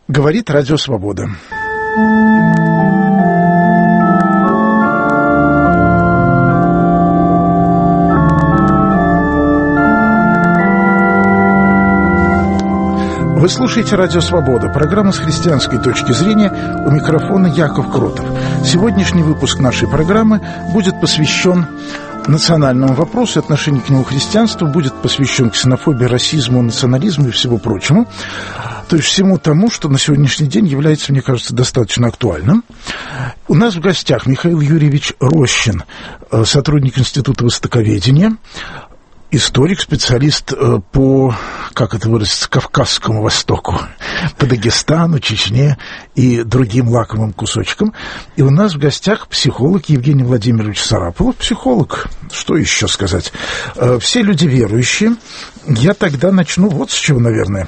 Говорит Радио Свобода. Вы слушаете «Радио Свобода», программа с христианской точки зрения, у микрофона Яков Кротов. Сегодняшний выпуск нашей программы будет посвящен национальному вопросу, отношению к нему христианства, будет посвящен ксенофобии, расизму, национализму и всему прочему. То есть всему тому, что на сегодняшний день является, мне кажется, достаточно актуальным. У нас в гостях Михаил Юрьевич Рощин, сотрудник Института Востоковедения, историк, специалист по, как это выразиться, Кавказскому Востоку, по Дагестану, Чечне и другим лакомым кусочкам. И у нас в гостях психолог Евгений Владимирович Сарапулов. Психолог, что еще сказать? Все люди верующие. Я тогда начну вот с чего, наверное.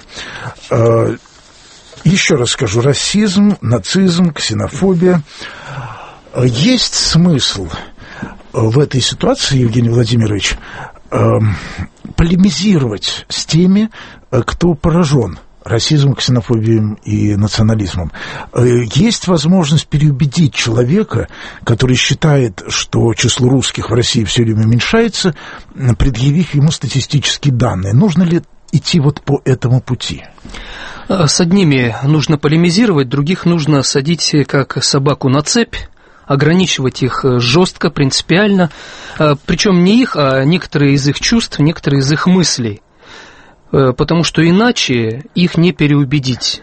Еще раз скажу. Расизм, нацизм, ксенофобия. Есть смысл в этой ситуации, Евгений Владимирович, полемизировать с теми, кто поражен расизмом, ксенофобией и национализмом. Есть возможность переубедить человека, который считает, что число русских в России все время уменьшается, предъявив ему статистические данные. Нужно ли идти вот по этому пути? С одними нужно полемизировать, других нужно садить как собаку на цепь, ограничивать их жестко, принципиально, причем не их, а некоторые из их чувств, некоторые из их мыслей, потому что иначе их не переубедить.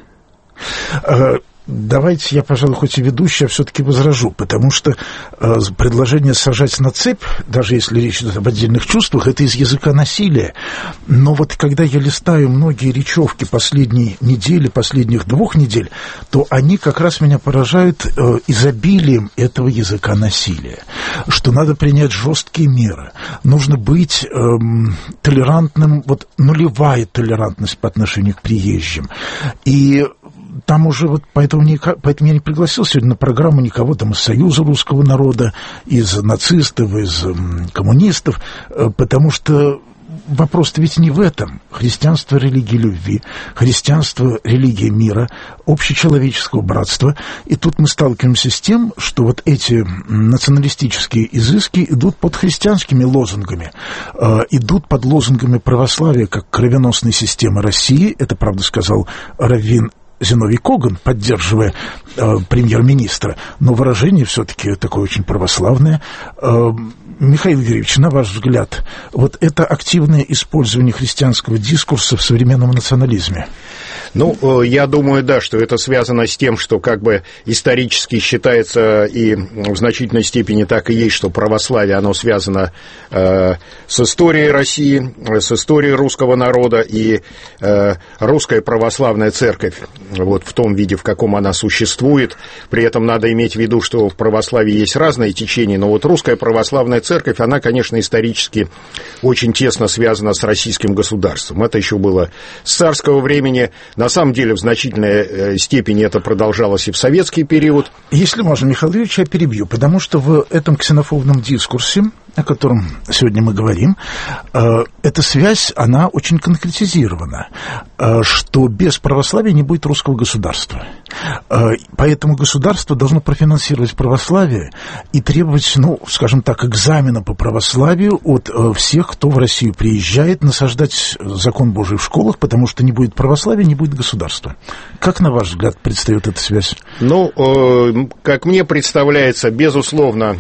Давайте я, пожалуй, хоть и ведущий, а все-таки возражу, потому что предложение сажать на цепь, даже если речь идет об отдельных чувствах, это из языка насилия. Но вот когда я листаю многие речевки последней недели, последних 2 недель, то они как раз меня поражают изобилием этого языка насилия, что надо принять жесткие меры, нужно быть толерантным, вот нулевая толерантность по отношению к приезжим. И там уже вот поэтому я не пригласил сегодня на программу никого там из Союза русского народа, из нацистов, из коммунистов, потому что вопрос-то ведь не в этом. Христианство — религия любви, христианство — религия мира, общечеловеческого братства. И тут мы сталкиваемся с тем, что вот эти националистические изыски идут под христианскими лозунгами, идут под лозунгами православия как кровеносной системы России. Это, правда, сказал раввин Зиновий Коган, поддерживая премьер-министра, но выражение все-таки такое очень православное. Михаил Юрьевич, на ваш взгляд, вот это активное использование христианского дискурса в современном национализме? Ну, я думаю, да, что это связано с тем, что как бы исторически считается, и в значительной степени так и есть, что православие, оно связано с историей России, с историей русского народа, и русская православная церковь, вот в том виде, в каком она существует, при этом надо иметь в виду, что в православии есть разные течения, но вот русская православная церковь, она, конечно, исторически очень тесно связана с российским государством. Это еще было с царского времени. На самом деле, в значительной степени это продолжалось и в советский период. Если можно, Михаил Юрьевич, я перебью, потому что в этом ксенофобном дискурсе, о котором сегодня мы говорим, эта связь, она очень конкретизирована, что без православия не будет русского государства. Поэтому государство должно профинансировать православие и требовать, ну, скажем так, экзамена по православию от всех, кто в Россию приезжает, насаждать закон Божий в школах, потому что не будет православия, не будет государства. Как, на ваш взгляд, предстает эта связь? Ну, как мне представляется, безусловно,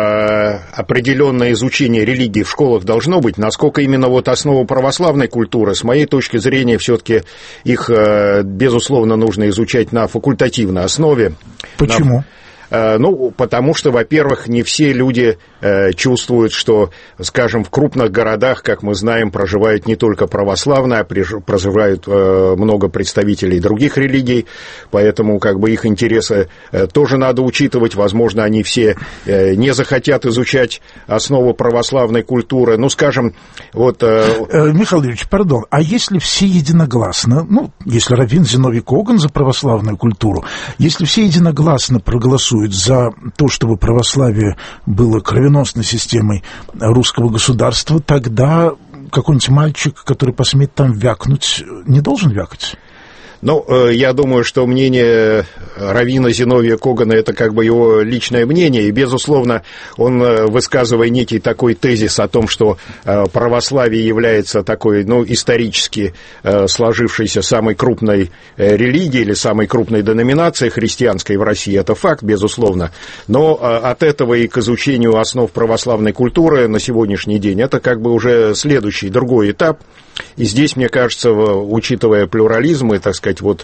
определенное изучение религии в школах должно быть. Насколько именно вот основу православной культуры, с моей точки зрения, все-таки их, безусловно, нужно изучать на факультативной основе. Почему? Ну, потому что, во-первых, не все люди чувствуют, что, скажем, в крупных городах, как мы знаем, проживают не только православные, а проживают много представителей других религий, поэтому как бы их интересы тоже надо учитывать. Возможно, они все не захотят изучать основу православной культуры. Ну, скажем, вот... Михаил Юрьевич, пардон, а если все единогласно, ну, если раввин Зиновий Коган за православную культуру, если все единогласно проголосуют за то, чтобы православие было кровеносной системой русского государства, тогда какой-нибудь мальчик, который посмеет там вякнуть, не должен вякать? Ну, я думаю, что мнение раввина Зиновия Когана – это как бы его личное мнение, и, безусловно, он, высказывая некий такой тезис о том, что православие является такой, ну, исторически сложившейся самой крупной религией или самой крупной деноминацией христианской в России, это факт, безусловно, но от этого и к изучению основ православной культуры на сегодняшний день это как бы уже следующий, другой этап. И здесь, мне кажется, учитывая плюрализм и, так сказать, вот,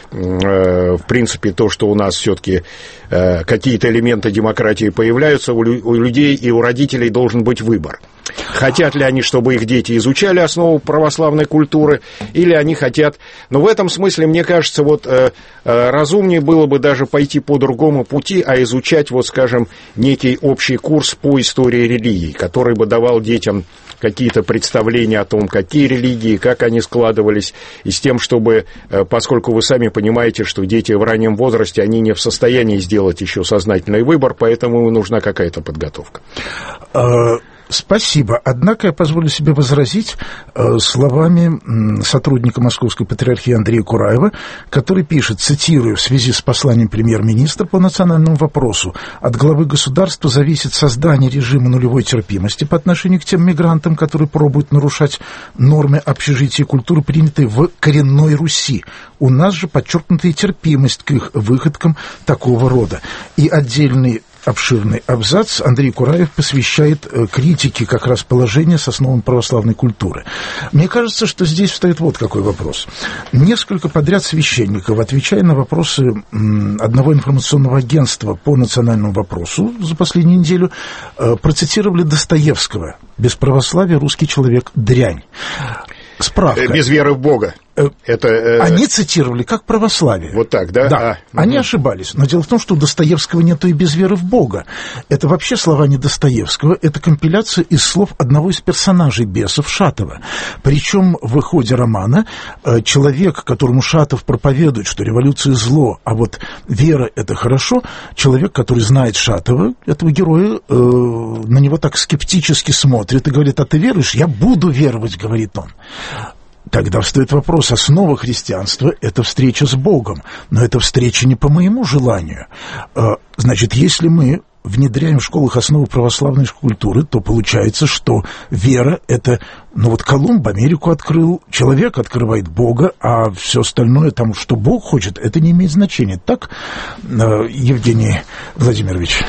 в принципе, то, что у нас все-таки какие-то элементы демократии появляются, у людей и у родителей должен быть выбор. Хотят ли они, чтобы их дети изучали основу православной культуры, или они хотят... Но в этом смысле, мне кажется, вот разумнее было бы даже пойти по другому пути, а изучать, вот, скажем, некий общий курс по истории религий, который бы давал детям какие-то представления о том, какие религии, как они складывались, и с тем, чтобы, поскольку вы сами понимаете, что дети в раннем возрасте, они не в состоянии сделать еще сознательный выбор, поэтому нужна какая-то подготовка. Спасибо. Однако я позволю себе возразить словами сотрудника Московской Патриархии Андрея Кураева, который пишет, цитирую, в связи с посланием премьер-министра по национальному вопросу: от главы государства зависит создание режима нулевой терпимости по отношению к тем мигрантам, которые пробуют нарушать нормы общежития и культуры, принятые в коренной Руси. У нас же подчеркнутая терпимость к их выходкам такого рода. И отдельный обширный абзац Андрей Кураев посвящает критике как раз положения с основами православной культуры. Мне кажется, что здесь встает вот какой вопрос. Несколько подряд священников, отвечая на вопросы одного информационного агентства по национальному вопросу за последнюю неделю, процитировали Достоевского: «Без православия русский человек – дрянь». Справка. Без веры в Бога. Они цитировали как православие. Вот так, да? Да, они ошибались. Но дело в том, что у Достоевского нету и без веры в Бога. Это вообще слова не Достоевского, это компиляция из слов одного из персонажей бесов, Шатова. Причем в ходе романа человек, которому Шатов проповедует, что революция зло, а вот вера — это хорошо, человек, который знает Шатова, этого героя, на него так скептически смотрит и говорит: а ты веруешь? Я буду веровать, говорит он. Тогда встает вопрос: основа христианства – это встреча с Богом, но эта встреча не по моему желанию. Значит, если мы внедряем в школах основы православной культуры, то получается, что вера – это, ну вот Колумб Америку открыл, человек открывает Бога, а все остальное, там, что Бог хочет, это не имеет значения. Так, Евгений Владимирович?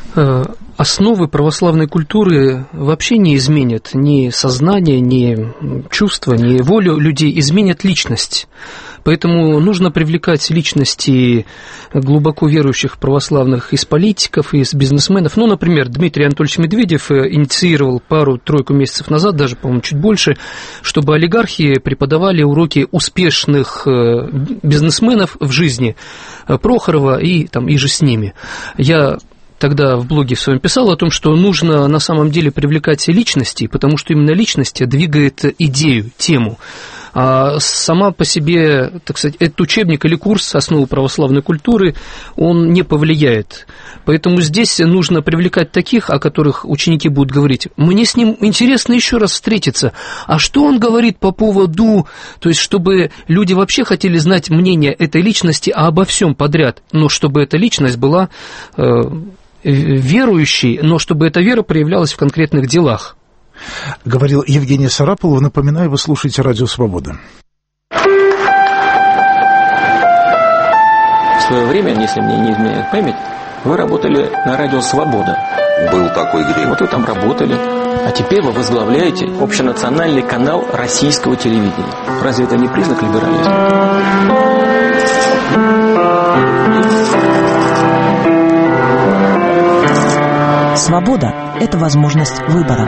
Основы православной культуры вообще не изменят ни сознание, ни чувства, ни волю людей, изменят личность. Поэтому нужно привлекать личности глубоко верующих православных из политиков, из бизнесменов. Ну, например, Дмитрий Анатольевич Медведев инициировал пару-тройку месяцев назад, даже, по-моему, чуть больше, чтобы олигархи преподавали уроки успешных бизнесменов в жизни, Прохорова и там, и же с ними. Я тогда в блоге в своем писал о том, что нужно на самом деле привлекать личности, потому что именно личность двигает идею, тему. А сама по себе, так сказать, этот учебник или курс «Основы православной культуры», он не повлияет. Поэтому здесь нужно привлекать таких, о которых ученики будут говорить: мне с ним интересно еще раз встретиться. А что он говорит по поводу... То есть, чтобы люди вообще хотели знать мнение этой личности обо всем подряд, но чтобы эта личность была верующей, но чтобы эта вера проявлялась в конкретных делах. Говорил Евгений Сарапулов. Напоминаю, вы слушаете «Радио Свобода». В свое время, если мне не изменяет память, вы работали на «Радио Свобода». Был такой грех. Вот вы там работали. А теперь вы возглавляете общенациональный канал российского телевидения. Разве это не признак либерализма? Свобода – это возможность выбора.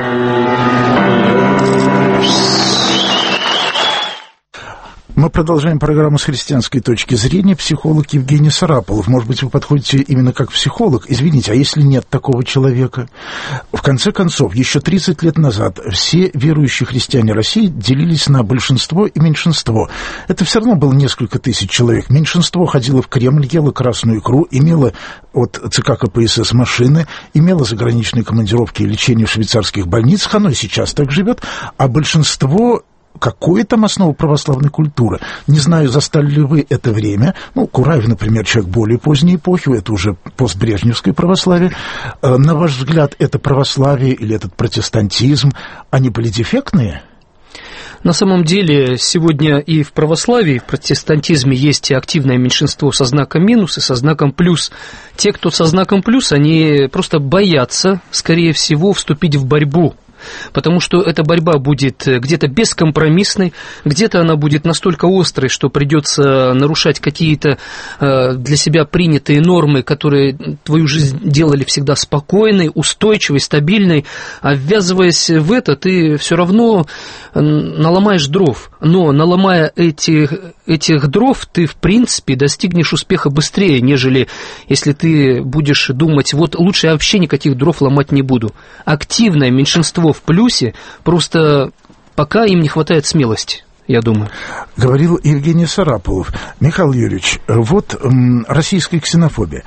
Мы продолжаем программу с христианской точки зрения. Психолог Евгений Сарапулов. Может быть, вы подходите именно как психолог? Извините, а если нет такого человека? В конце концов, еще 30 лет назад все верующие христиане России делились на большинство и меньшинство. Это все равно было несколько тысяч человек. Меньшинство ходило в Кремль, ело красную икру, имело от ЦК КПСС машины, имело заграничные командировки и лечение в швейцарских больницах. Оно и сейчас так живет. А большинство какое там основа православной культуры? Не знаю, застали ли вы это время. Ну, Кураев, например, человек более поздней эпохи, это уже постбрежневское православие. На ваш взгляд, это православие или этот протестантизм, они были дефектные? На самом деле, сегодня и в православии, в протестантизме есть и активное меньшинство со знаком минус и со знаком плюс. Те, кто со знаком плюс, они просто боятся, скорее всего, вступить в борьбу. Потому что эта борьба будет где-то бескомпромиссной, где-то она будет настолько острой, что придется нарушать какие-то для себя принятые нормы, которые твою жизнь делали всегда спокойной, устойчивой, стабильной, а ввязываясь в это, ты все равно наломаешь дров. Но наломая этих дров, ты, в принципе, достигнешь успеха быстрее, нежели если ты будешь думать, вот лучше я вообще никаких дров ломать не буду. Активное меньшинство в плюсе, просто пока им не хватает смелости, я думаю. Говорил Евгений Сарапулов. Михаил Юрьевич, вот российская ксенофобия,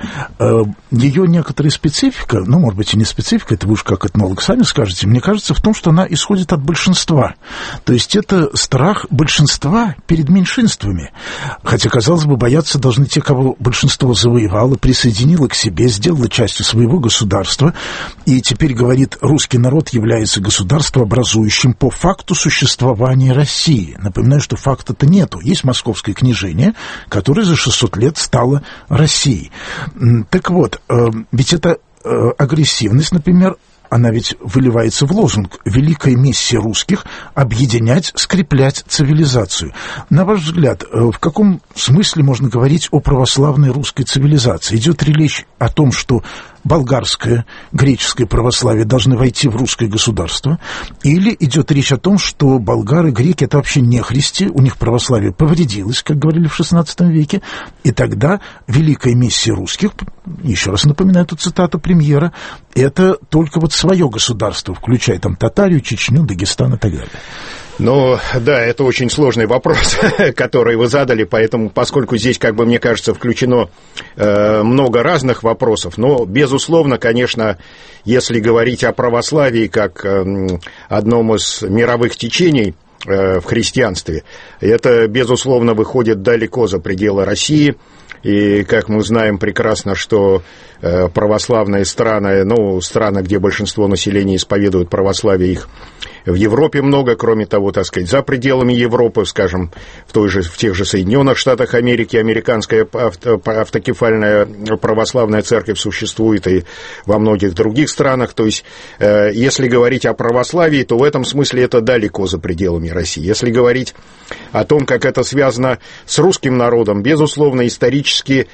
ее некоторая специфика, ну, может быть, и не специфика, это вы уж как этнолог сами скажете, мне кажется, в том, что она исходит от большинства. То есть это страх большинства перед меньшинствами. Хотя, казалось бы, бояться должны те, кого большинство завоевало, присоединило к себе, сделало частью своего государства, и теперь, говорит, русский народ является государствообразующим по факту существования России. Напоминаю, что факта-то нету. Есть московское княжение, которое за 600 лет стало Россией. Так вот, ведь эта агрессивность, например, она ведь выливается в лозунг «Великая миссия русских – объединять, скреплять цивилизацию». На ваш взгляд, в каком смысле можно говорить о православной русской цивилизации? Идет ли речь о том, что болгарское, греческое православие должны войти в русское государство? Или идет речь о том, что болгары, греки – это вообще не христи, у них православие повредилось, как говорили в XVI веке, и тогда великая миссия русских, еще раз напоминаю эту цитату премьера, это только вот свое государство, включая там Татарию, Чечню, Дагестан и так далее. Ну, да, это очень сложный вопрос, который вы задали, поэтому, поскольку здесь, как бы, мне кажется, включено много разных вопросов, но, безусловно, конечно, если говорить о православии как одном из мировых течений в христианстве, это, безусловно, выходит далеко за пределы России. И, как мы знаем прекрасно, что православные страны, ну, страны, где большинство населения исповедует православие, их в Европе много, кроме того, так сказать, за пределами Европы, скажем, в тех же Соединенных Штатах Америки американская автокефальная православная церковь существует и во многих других странах. То есть, если говорить о православии, то в этом смысле это далеко за пределами России. Если говорить о том, как это связано с русским народом, безусловно, исторически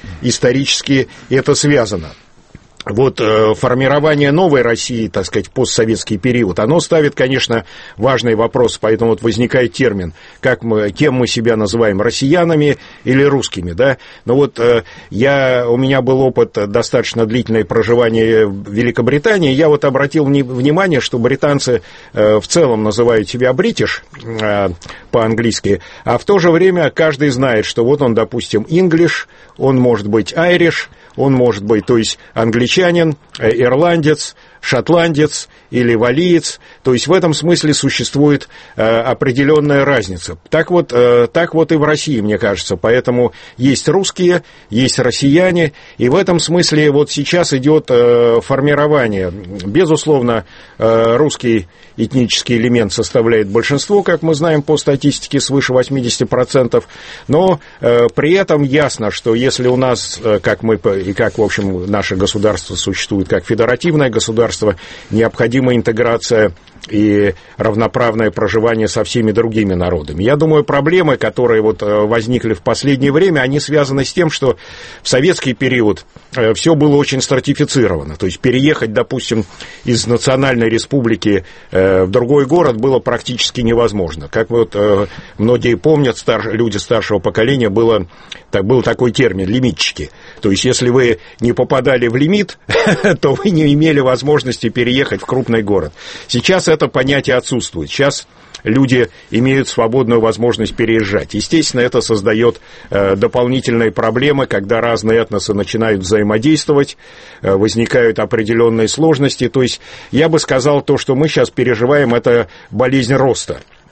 это связано. Вот формирование новой России, так сказать, в постсоветский период, оно ставит, конечно, важный вопрос, поэтому вот возникает термин, кем мы себя называем, россиянами или русскими, да? Но вот у меня был опыт достаточно длительное проживание в Великобритании, я вот обратил внимание, что британцы в целом называют себя бритиш по-английски, а в то же время каждый знает, что вот он, допустим, English, он может быть Irish, он может быть, то есть, англичанин, ирландец, шотландец или валиец. То есть в этом смысле существует определенная разница. Так вот и в России, мне кажется. Поэтому есть русские, есть россияне, и в этом смысле вот сейчас идет формирование. Безусловно, русский этнический элемент составляет большинство, как мы знаем по статистике, свыше 80%, но при этом ясно, что если у нас, как в общем, наше государство существует как федеративное государство, необходима интеграция и равноправное проживание со всеми другими народами. Я думаю, проблемы, которые вот возникли в последнее время, они связаны с тем, что в советский период все было очень стратифицировано. То есть переехать, допустим, из национальной республики в другой город было практически невозможно. Как вот многие помнят, люди старшего поколения, был такой термин «лимитчики». То есть если вы не попадали в лимит, то вы не имели возможности переехать в крупный город. Сейчас это понятие отсутствует. Сейчас люди имеют свободную возможность переезжать. Естественно, это создает дополнительные проблемы, когда разные этносы начинают взаимодействовать, возникают определенные сложности. То есть я бы сказал, то, что мы сейчас переживаем, это болезнь роста.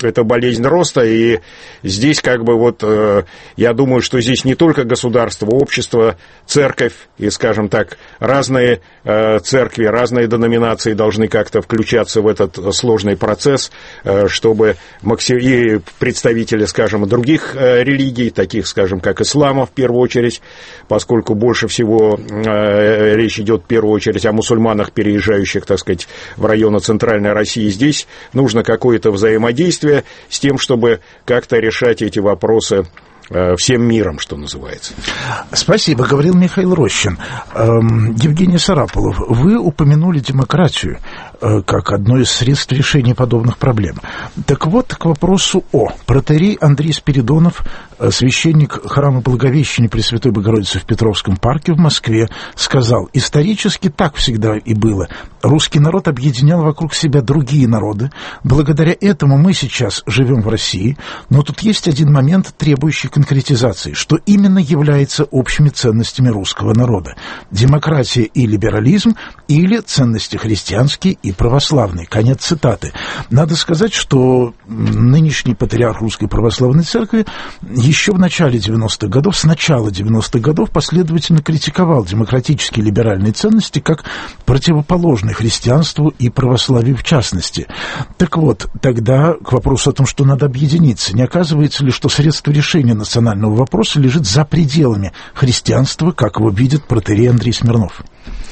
это болезнь роста, и здесь как бы вот я думаю, что здесь не только государство, общество, церковь и, скажем так, разные церкви, разные деноминации должны как-то включаться в этот сложный процесс, чтобы и представители, скажем, других религий, таких, скажем, как ислама в первую очередь, поскольку больше всего речь идет в первую очередь о мусульманах, переезжающих, так сказать, в районы Центральной России. Здесь нужно какое-то взаимодействие с тем, чтобы как-то решать эти вопросы всем миром, что называется. Спасибо, говорил Михаил Рощин. Евгений Сарапулов, вы упомянули демократию как одно из средств решения подобных проблем. Так вот, к вопросу протоиерей Андрей Спиридонов, священник храма Благовещения Пресвятой Богородицы в Петровском парке в Москве, сказал: исторически так всегда и было. Русский народ объединял вокруг себя другие народы. Благодаря этому мы сейчас живем в России. Но тут есть один момент, требующий конкретизации, что именно является общими ценностями русского народа: демократия и либерализм, или ценности христианские и православные. Конец цитаты. Надо сказать, что нынешний патриарх Русской Православной Церкви еще в начале 90-х годов, с начала 90-х годов последовательно критиковал демократические либеральные ценности как противоположные христианству и православию в частности. Так вот, тогда к вопросу о том, что надо объединиться, не оказывается ли, что средство решения национального вопроса лежит за пределами христианства, как его видит протоиерей Андрей Смирнов?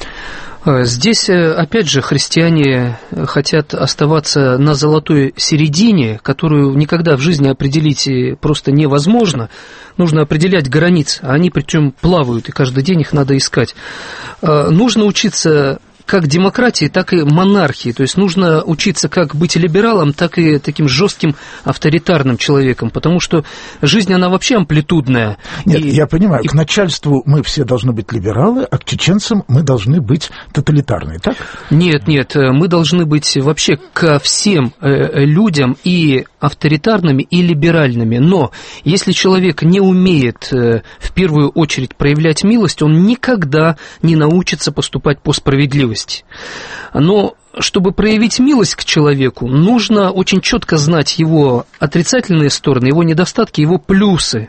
Здесь, опять же, христиане хотят оставаться на золотой середине, которую никогда в жизни определить просто невозможно. Нужно определять границы, а они причем плавают, и каждый день их надо искать. Нужно учиться как демократии, так и монархии. То есть нужно учиться как быть либералом, так и таким жестким авторитарным человеком, потому что жизнь, она вообще амплитудная. Нет, я понимаю, к начальству мы все должны быть либералы, а к чеченцам мы должны быть тоталитарные, так? Нет, мы должны быть вообще ко всем людям и авторитарными, и либеральными. Но если человек не умеет в первую очередь проявлять милость, он никогда не научится поступать по справедливости. Но чтобы проявить милость к человеку, нужно очень четко знать его отрицательные стороны, его недостатки, его плюсы.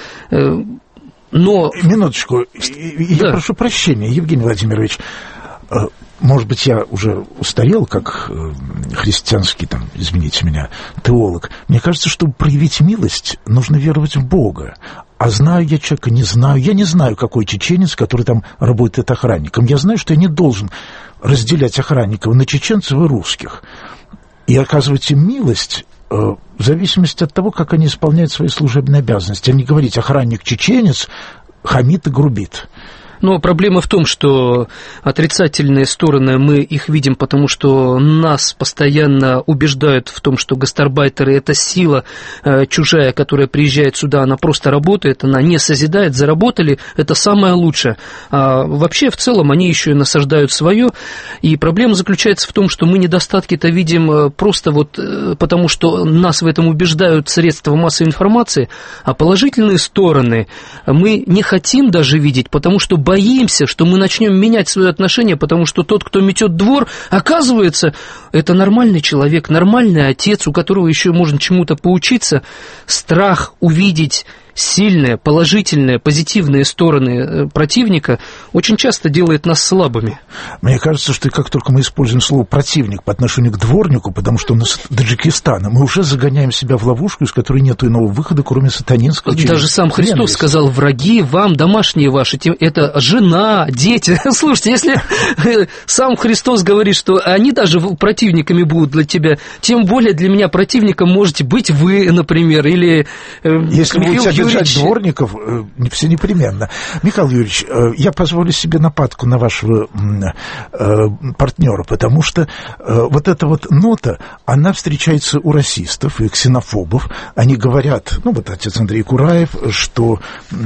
Но... Минуточку, я прошу прощения, Евгений Владимирович. Может быть, я уже устарел, как христианский, извините меня, теолог. Мне кажется, чтобы проявить милость, нужно веровать в Бога. А знаю я человека, не знаю. Я не знаю, какой чеченец, который там работает охранником. Я знаю, что я не должен разделять охранников на чеченцев и русских. И оказывать им милость в зависимости от того, как они исполняют свои служебные обязанности. А не говорить: охранник-чеченец хамит и грубит. Но проблема в том, что отрицательные стороны, мы их видим, потому что нас постоянно убеждают в том, что гастарбайтеры – это сила чужая, которая приезжает сюда, она просто работает, она не созидает, заработали, это самое лучшее. А вообще, в целом, они еще и насаждают свое, и проблема заключается в том, что мы недостатки-то видим просто потому, что нас в этом убеждают средства массовой информации, а положительные стороны мы не хотим даже видеть, потому что боимся, что мы начнем менять свое отношение, потому что тот, кто метет двор, оказывается, это нормальный человек, нормальный отец, у которого еще можно чему-то поучиться. Страх увидеть сильные, положительные, позитивные стороны противника очень часто делает нас слабыми. Мне кажется, что как только мы используем слово «противник» по отношению к дворнику, потому что он из Таджикистана, мы уже загоняем себя в ловушку, из которой нет иного выхода, кроме сатанинского. Даже сам Христос сказал: враги вам, домашние ваши, это жена, дети. Слушайте, если сам Христос говорит, что они даже противниками будут для тебя, тем более для меня противником можете быть вы, например, или если будете обижать дворников, все непременно. Михаил Юрьевич, я позволю себе нападку на вашего партнера, потому что вот эта вот нота, она встречается у расистов и ксенофобов. Они говорят, отец Андрей Кураев, что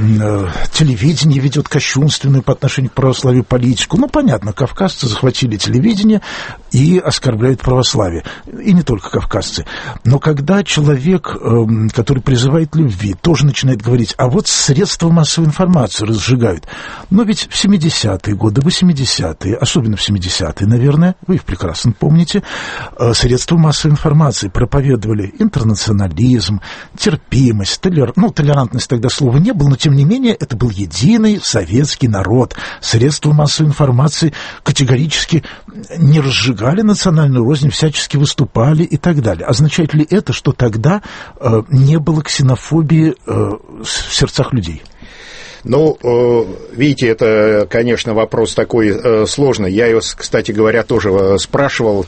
телевидение ведет кощунственную по отношению к православию политику. Понятно, кавказцы захватили телевидение, и оскорбляют православие. И не только кавказцы. Но когда человек, который призывает любви, тоже начинает говорить, а вот средства массовой информации разжигают. Но ведь в 70-е годы, 80-е, особенно в 70-е, наверное, вы их прекрасно помните, средства массовой информации проповедовали интернационализм, терпимость, толерантность тогда слова не было, но тем не менее это был единый советский народ. Средства массовой информации категорически не разжигали национальную рознь, всячески выступали и так далее. Означает ли это, что тогда не было ксенофобии в сердцах людей? Ну, видите, это, конечно, вопрос такой сложный. Я его, кстати говоря, тоже спрашивал.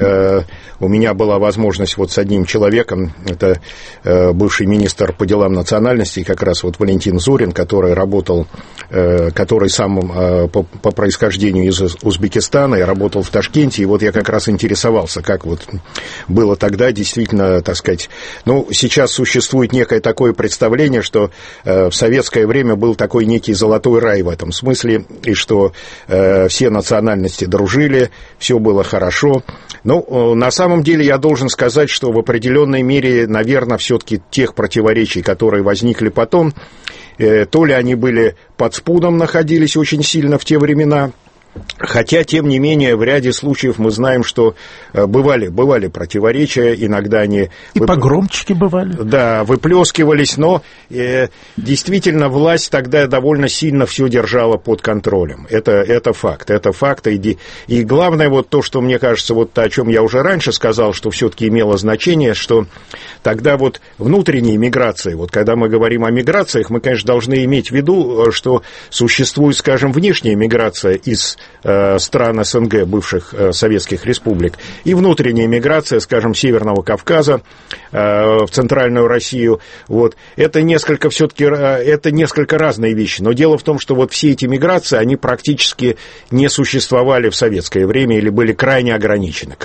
У меня была возможность вот с одним человеком, это бывший министр по делам национальностей, как раз вот Валентин Зорин, который работал, который сам по происхождению из Узбекистана и работал в Ташкенте, и вот я как раз интересовался, как вот было тогда действительно, так сказать, ну, сейчас существует некое такое представление, что в советское время был такой некий золотой рай в этом смысле, и что все национальности дружили, все было хорошо. Ну, на самом деле я должен сказать, что в определенной мере, наверное, все-таки тех противоречий, которые возникли потом, то ли они были под спудом, находились очень сильно в те времена, хотя, тем не менее, в ряде случаев мы знаем, что бывали противоречия, иногда они... И погромчики бывали. Да, выплескивались, но действительно власть тогда довольно сильно все держала под контролем. Это факт. И главное, вот то, что мне кажется, вот о чем я уже раньше сказал, что все-таки имело значение, что тогда вот внутренние миграции, вот когда мы говорим о миграциях, мы, конечно, должны иметь в виду, что существует, скажем, внешняя миграция из стран СНГ, бывших советских республик, и внутренняя миграция, скажем, Северного Кавказа в Центральную Россию. Вот. Это несколько разные вещи. Но дело в том, что вот все эти миграции, они практически не существовали в советское время или были крайне ограничены.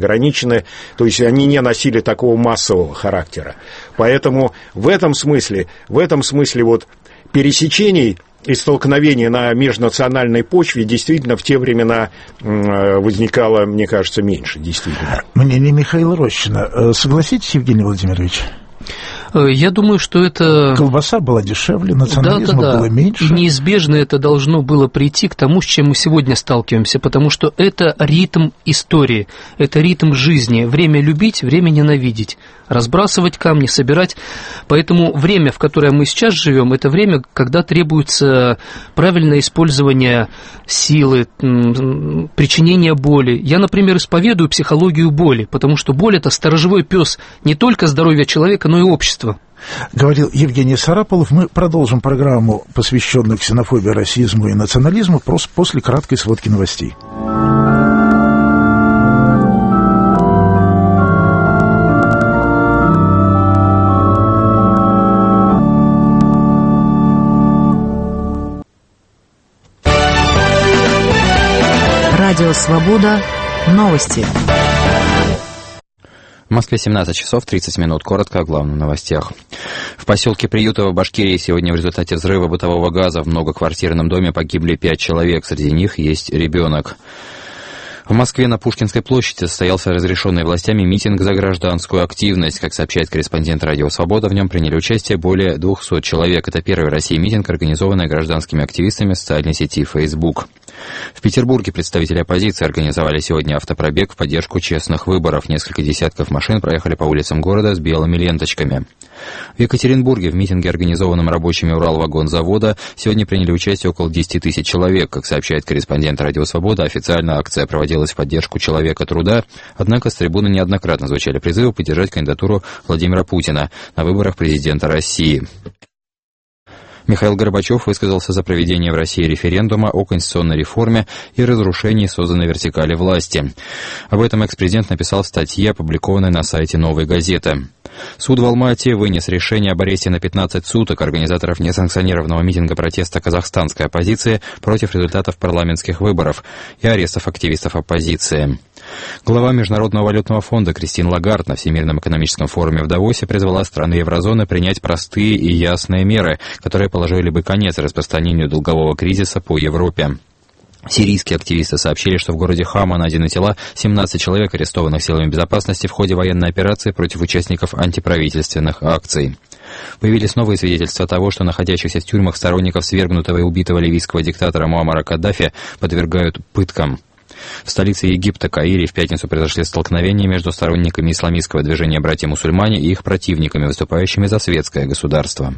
То есть они не носили такого массового характера. Поэтому в этом смысле вот пересечений и столкновений на межнациональной почве действительно в те времена возникало, мне кажется, меньше, действительно. Мнение Михаила Рощина. Согласитесь, Евгений Владимирович? Я думаю, что это... Колбаса была дешевле, национализма было меньше. Неизбежно это должно было прийти к тому, с чем мы сегодня сталкиваемся, потому что это ритм истории, это ритм жизни. Время любить, время ненавидеть, разбрасывать камни, собирать. Поэтому время, в которое мы сейчас живем, это время, когда требуется правильное использование силы, причинение боли. Я, например, исповедую психологию боли, потому что боль – это сторожевой пес не только здоровья человека, но и общества. Говорил Евгений Сараполов. Мы продолжим программу, посвященную ксенофобии, расизму и национализму, просто после краткой сводки новостей. Радио «Свобода». Новости. В Москве 17 часов 30 минут. Коротко о главных новостях. В поселке Приютово, Башкирии, сегодня в результате взрыва бытового газа в многоквартирном доме погибли 5 человек. Среди них есть ребенок. В Москве на Пушкинской площади состоялся разрешенный властями митинг за гражданскую активность. Как сообщает корреспондент «Радио Свобода», в нем приняли участие более 200 человек. Это первый в России митинг, организованный гражданскими активистами в социальной сети Facebook. В Петербурге представители оппозиции организовали сегодня автопробег в поддержку честных выборов. Несколько десятков машин проехали по улицам города с белыми ленточками. В Екатеринбурге в митинге, организованном рабочими Уралвагонзавода, сегодня приняли участие около 10 тысяч человек. Как сообщает корреспондент «Радио Свобода», официально акция проводилась в поддержку человека труда, однако с трибуны неоднократно звучали призывы поддержать кандидатуру Владимира Путина на выборах президента России. Михаил Горбачев высказался за проведение в России референдума о конституционной реформе и разрушении созданной вертикали власти. Об этом экс-президент написал в статье, опубликованной на сайте «Новой газеты». Суд в Алма-Ате вынес решение об аресте на 15 суток организаторов несанкционированного митинга протеста казахстанской оппозиции против результатов парламентских выборов и арестов активистов оппозиции. Глава Международного валютного фонда Кристин Лагард на Всемирном экономическом форуме в Давосе призвала страны еврозоны принять простые и ясные меры, которые положили бы конец распространению долгового кризиса по Европе. Сирийские активисты сообщили, что в городе Хама найдены тела 17 человек, арестованных силами безопасности в ходе военной операции против участников антиправительственных акций. Появились новые свидетельства того, что находящихся в тюрьмах сторонников свергнутого и убитого ливийского диктатора Муаммара Каддафи подвергают пыткам. В столице Египта, Каире, в пятницу произошли столкновения между сторонниками исламистского движения «Братья-мусульмане» и их противниками, выступающими за светское государство.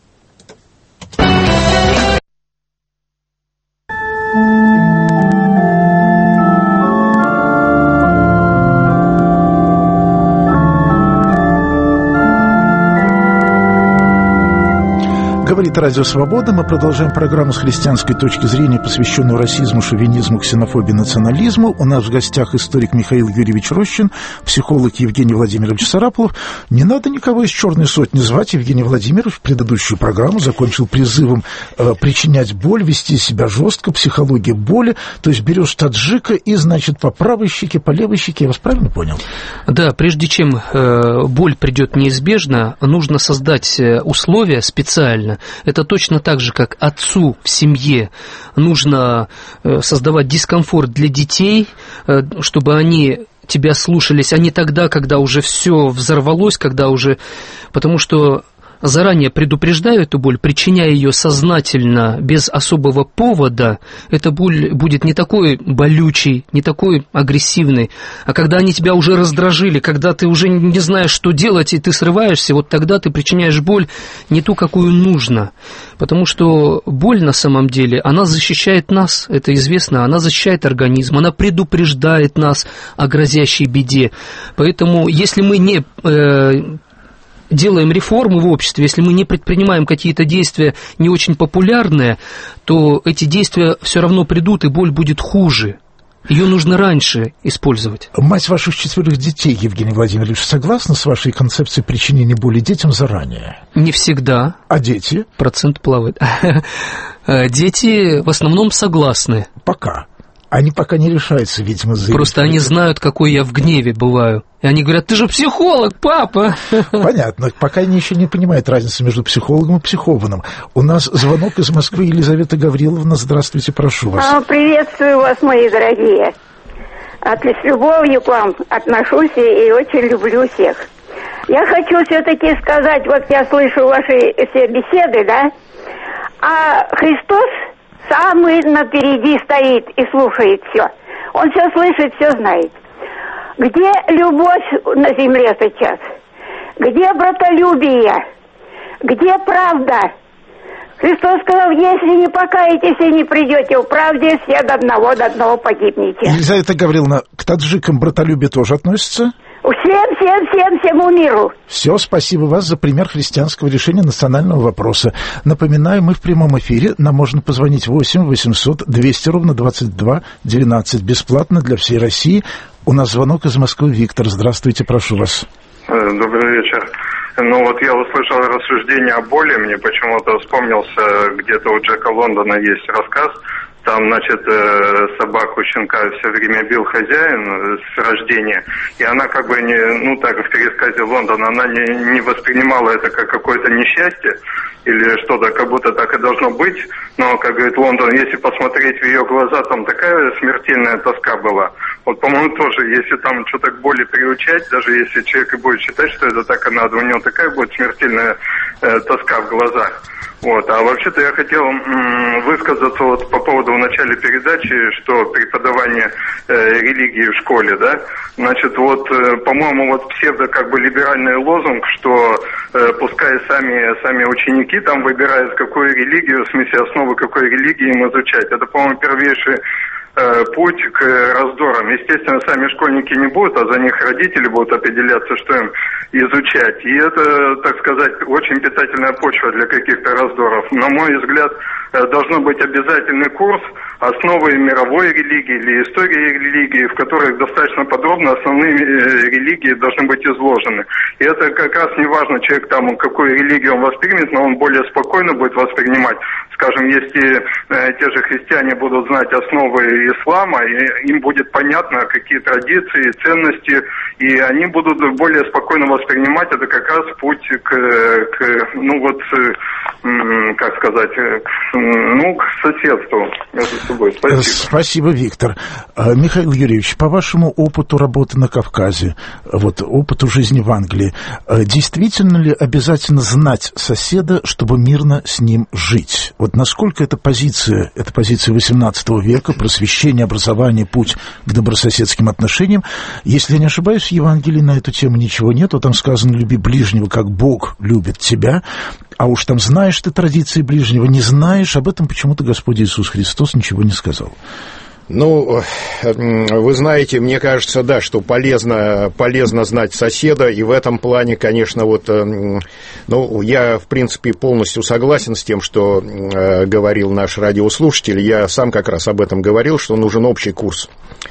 Говорит Радио Свобода. Мы продолжаем программу с христианской точки зрения, посвященную расизму, шовинизму, ксенофобии, национализму. У нас в гостях историк Михаил Юрьевич Рощин, психолог Евгений Владимирович Сарапулов. Не надо никого из «Черной сотни» звать. Евгений Владимирович в предыдущую программу закончил призывом причинять боль, вести себя жестко, психология боли. То есть берешь таджика и, значит, по правой щеке, по левой щеке. Я вас правильно понял? Да, прежде чем боль придет неизбежно, нужно создать условия специально. Это точно так же, как отцу в семье нужно создавать дискомфорт для детей, чтобы они тебя слушались, а не тогда, когда уже все взорвалось, когда уже... Потому что заранее предупреждаю эту боль, причиняя ее сознательно, без особого повода, эта боль будет не такой болючей, не такой агрессивной, а когда они тебя уже раздражили, когда ты уже не знаешь, что делать, и ты срываешься, вот тогда ты причиняешь боль не ту, какую нужно. Потому что боль на самом деле, она защищает нас, это известно, она защищает организм, она предупреждает нас о грозящей беде. Поэтому если мы не... делаем реформы в обществе, если мы не предпринимаем какие-то действия не очень популярные, то эти действия все равно придут, и боль будет хуже. Ее нужно раньше использовать. Мать ваших 4 детей, Евгений Владимирович, согласна с вашей концепцией причинения боли детям заранее? Не всегда. А дети? Процент плавает. Дети в основном согласны. Пока. Они пока не решаются, видимо, заявить. Просто они знают, какой я в гневе бываю. И они говорят: ты же психолог, папа! Понятно. Пока они еще не понимают разницы между психологом и психованным. У нас звонок из Москвы. Елизавета Гавриловна, здравствуйте, прошу вас. Приветствую вас, мои дорогие. С любовью к вам отношусь и очень люблю всех. Я хочу все-таки сказать, вот я слышу ваши все беседы, да? А Христос самый напереди стоит и слушает все. Он все слышит, все знает. Где любовь на земле сейчас? Где братолюбие? Где правда? Христос сказал: если не покаетесь и не придете в правде, все до одного погибнете. Елизавета Гавриловна, к таджикам братолюбие тоже относится? Всему миру. Все, спасибо вас за пример христианского решения национального вопроса. Напоминаю, мы в прямом эфире. Нам можно позвонить 8 800 200 ровно 22 19. Бесплатно для всей России. У нас звонок из Москвы. Виктор, здравствуйте, прошу вас. Добрый вечер. Ну вот я услышал рассуждение о боли. Мне почему-то вспомнился, где-то у Джека Лондона есть рассказ. Там, значит, собаку щенка все время бил хозяин с рождения, и она как бы не, ну так в пересказе Лондона, она не воспринимала это как какое-то несчастье или что-то, как будто так и должно быть. Но, как говорит Лондон, если посмотреть в ее глаза, там такая смертельная тоска была. Вот, по-моему, тоже, если там что-то к боли приучать, даже если человек и будет считать, что это так и надо, у него такая будет смертельная тоска в глазах. Вот. А вообще-то я хотел высказаться вот по поводу в начале передачи, что преподавание религии в школе, да, значит, вот, по-моему, вот псевдо как бы либеральный лозунг, что пускай сами ученики там выбирают, какую религию, в смысле основы какой религии им изучать. Это, по-моему, первейший путь к раздорам. Естественно, сами школьники не будут, а за них родители будут определяться, что им изучать. И это, так сказать, очень питательная почва для каких-то раздоров. На мой взгляд, должно быть обязательный курс «Основы мировой религии» или «Истории религии», в которых достаточно подробно основные религии должны быть изложены. И это как раз не важно, человек там, какую религию он воспримет, но он более спокойно будет воспринимать. Скажем, если те же христиане будут знать основы ислама, и им будет понятно, какие традиции, ценности, и они будут более спокойно воспринимать. Это как раз путь к соседству между собой. Спасибо. Спасибо, Виктор. Михаил Юрьевич, по вашему опыту работы на Кавказе, вот опыту жизни в Англии, действительно ли обязательно знать соседа, чтобы мирно с ним жить? Вот насколько эта позиция XVIII века, просвещение, образование, путь к добрососедским отношениям? Если я не ошибаюсь, в Евангелии на эту тему ничего нет. Там сказано: люби ближнего, как Бог любит тебя. А уж там знаешь ты традиции ближнего, не знаешь, об этом почему-то Господь Иисус Христос ничего не сказал. Ну, вы знаете, мне кажется, да, что полезно знать соседа, и в этом плане, конечно, вот, ну, я, в принципе, полностью согласен с тем, что говорил наш радиослушатель. Я сам как раз об этом говорил, что нужен общий курс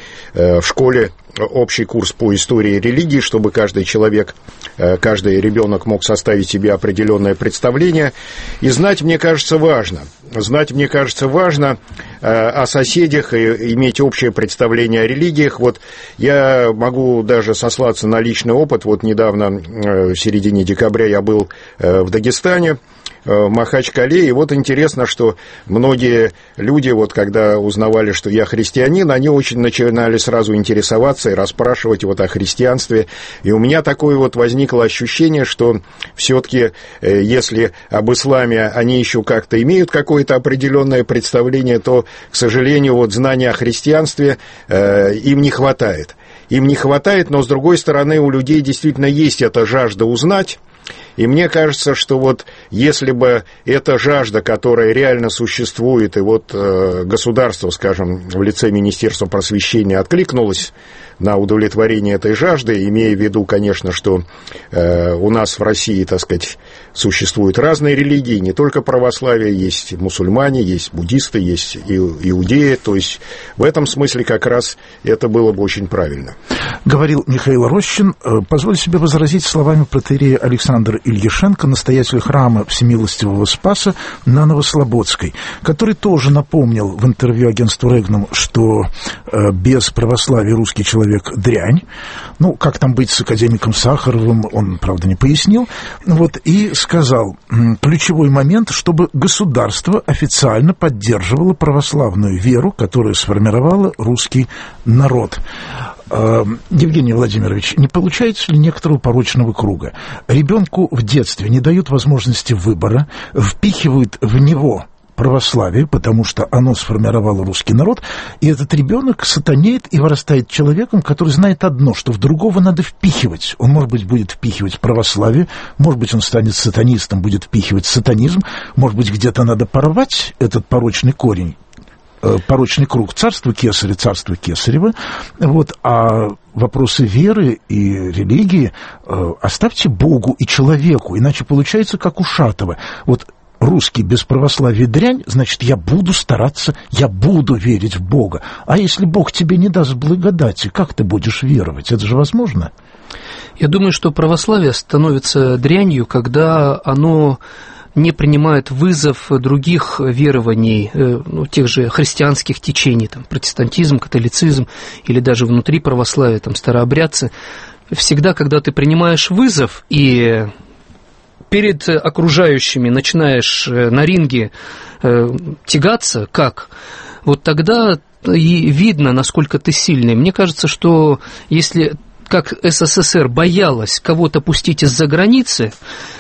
в школе, общий курс по истории и религии, чтобы каждый человек, каждый ребенок мог составить себе определенное представление. И знать, мне кажется, важно. Знать, мне кажется, важно о соседях и иметь общее представление о религиях. Вот я могу даже сослаться на личный опыт. Вот недавно, в середине декабря, я был в Дагестане, в Махачкале, и вот интересно, что многие люди, вот когда узнавали, что я христианин, они очень начинали сразу интересоваться и расспрашивать вот о христианстве, и у меня такое вот возникло ощущение, что все-таки, если об исламе они еще как-то имеют какое-то определенное представление, то, к сожалению, вот знания о христианстве им не хватает. Им не хватает, но, с другой стороны, у людей действительно есть эта жажда узнать. И мне кажется, что вот если бы эта жажда, которая реально существует, и вот государство, скажем, в лице Министерства просвещения откликнулось на удовлетворение этой жажды, имея в виду, конечно, что у нас в России, так сказать, существуют разные религии, не только православие, есть мусульмане, есть буддисты, есть иудеи, то есть в этом смысле как раз это было бы очень правильно. Говорил Михаил Рощин. Позволю себе возразить словами протоиерея Александра Ильяшенко, настоятеля храма Всемилостивого Спаса на Новослободской, который тоже напомнил в интервью агентству Регнум, что без православия русский человек дрянь. Ну, как там быть с академиком Сахаровым, он, правда, не пояснил. Вот, и сказал: ключевой момент, чтобы государство официально поддерживало православную веру, которая сформировала русский народ. Евгений Владимирович, не получается ли некоторого порочного круга? Ребенку в детстве не дают возможности выбора, впихивают в него православие, потому что оно сформировало русский народ, и этот ребенок сатанеет и вырастает человеком, который знает одно, что в другого надо впихивать. Он, может быть, будет впихивать православие, может быть, он станет сатанистом, будет впихивать сатанизм, может быть, где-то надо порвать этот порочный корень, порочный круг, царство Кесарева, вот, а вопросы веры и религии оставьте Богу и человеку, иначе получается как у Шатова. Вот русский без православия дрянь, значит, я буду стараться, я буду верить в Бога. А если Бог тебе не даст благодати, как ты будешь веровать? Это же возможно? Я думаю, что православие становится дрянью, когда оно не принимает вызов других верований, тех же христианских течений, там, протестантизм, католицизм или даже внутри православия, там, старообрядцы. Всегда, когда ты принимаешь вызов и перед окружающими начинаешь на ринге тягаться, как? Вот тогда и видно, насколько ты сильный. Мне кажется, что если, как СССР боялась кого-то пустить из-за границы,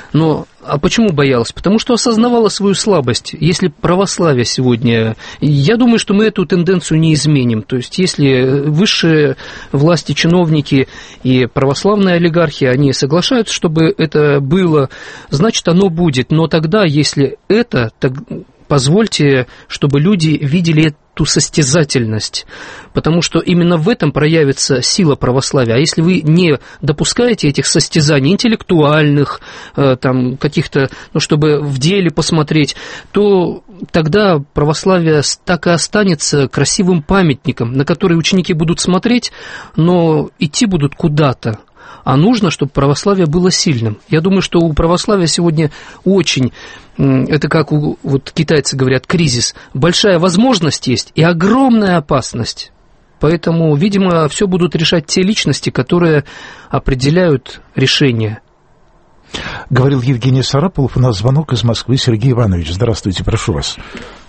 а почему боялась? Потому что осознавала свою слабость. Если православие сегодня... Я думаю, что мы эту тенденцию не изменим. То есть, если высшие власти, чиновники и православные олигархи, они соглашаются, чтобы это было, значит, оно будет. Но тогда, если это... Позвольте, чтобы люди видели эту состязательность, потому что именно в этом проявится сила православия. А если вы не допускаете этих состязаний интеллектуальных, там, каких-то, чтобы в деле посмотреть, то тогда православие так и останется красивым памятником, на который ученики будут смотреть, но идти будут куда-то. А нужно, чтобы православие было сильным. Я думаю, что у православия сегодня очень, это как вот китайцы говорят, кризис. Большая возможность есть и огромная опасность. Поэтому, видимо, все будут решать те личности, которые определяют решения. Говорил Евгений Сарапулов. У нас звонок из Москвы. Сергей Иванович, здравствуйте, прошу вас.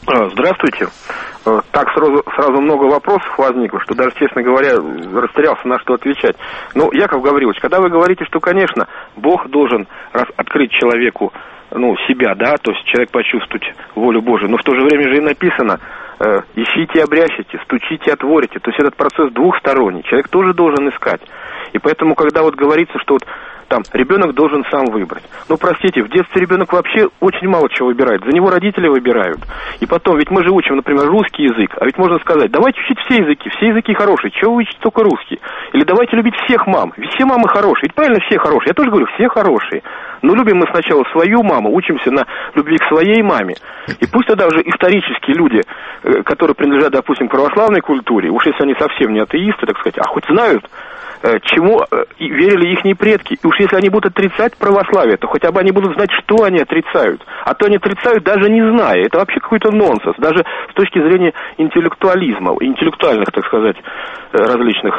Здравствуйте. Так сразу много вопросов возникло, что даже, честно говоря, растерялся, на что отвечать. Ну, Яков Гаврилович, когда вы говорите, что, конечно, Бог должен открыть человеку, себя, да, то есть человек почувствует волю Божию, но в то же время же и написано: ищите и обрящите, стучите и отворите. То есть этот процесс двухсторонний, человек тоже должен искать. И поэтому, когда говорится, что там ребенок должен сам выбрать. Простите, в детстве ребенок вообще очень мало чего выбирает. За него родители выбирают. И потом, ведь мы же учим, например, русский язык. А ведь можно сказать: давайте учить все языки хорошие. Чего вы учите только русский? Или давайте любить всех мам. Ведь все мамы хорошие. Ведь правильно, все хорошие. Я тоже говорю, все хорошие. Но любим мы сначала свою маму, учимся на любви к своей маме. И пусть тогда уже исторические люди, которые принадлежат, допустим, к православной культуре, уж если они совсем не атеисты, так сказать, а хоть знают, чему верили ихние предки. И уж если они будут отрицать православие, то хотя бы они будут знать, что они отрицают. А то они отрицают, даже не зная. Это вообще какой-то нонсенс, даже с точки зрения интеллектуализма, интеллектуальных, так сказать, различных.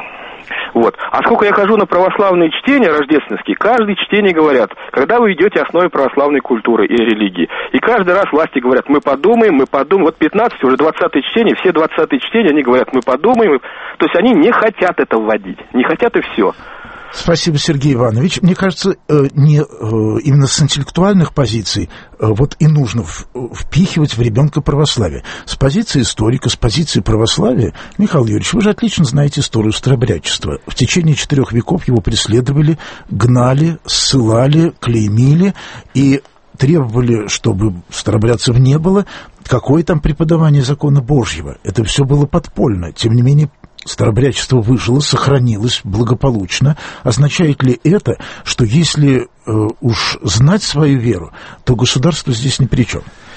Вот. А сколько я хожу на православные чтения рождественские, каждое чтение говорят, когда вы идете основе православной культуры и религии. И каждый раз власти говорят: мы подумаем. Вот 15, уже 20-е чтение, все 20-е чтения, они говорят: мы подумаем. То есть они не хотят это вводить, не хотят и все. Спасибо, Сергей Иванович. Мне кажется, именно с интеллектуальных позиций и нужно впихивать в ребенка православие. С позиции историка, с позиции православия, Михаил Юрьевич, вы же отлично знаете историю старобрячества. В течение 4 веков его преследовали, гнали, ссылали, клеймили и требовали, чтобы старобрядцев не было. Какое там преподавание закона Божьего? Это все было подпольно. Тем не менее, старобрячество выжило, сохранилось благополучно. Означает ли это, что если уж знать свою веру, то государство здесь ни при чем?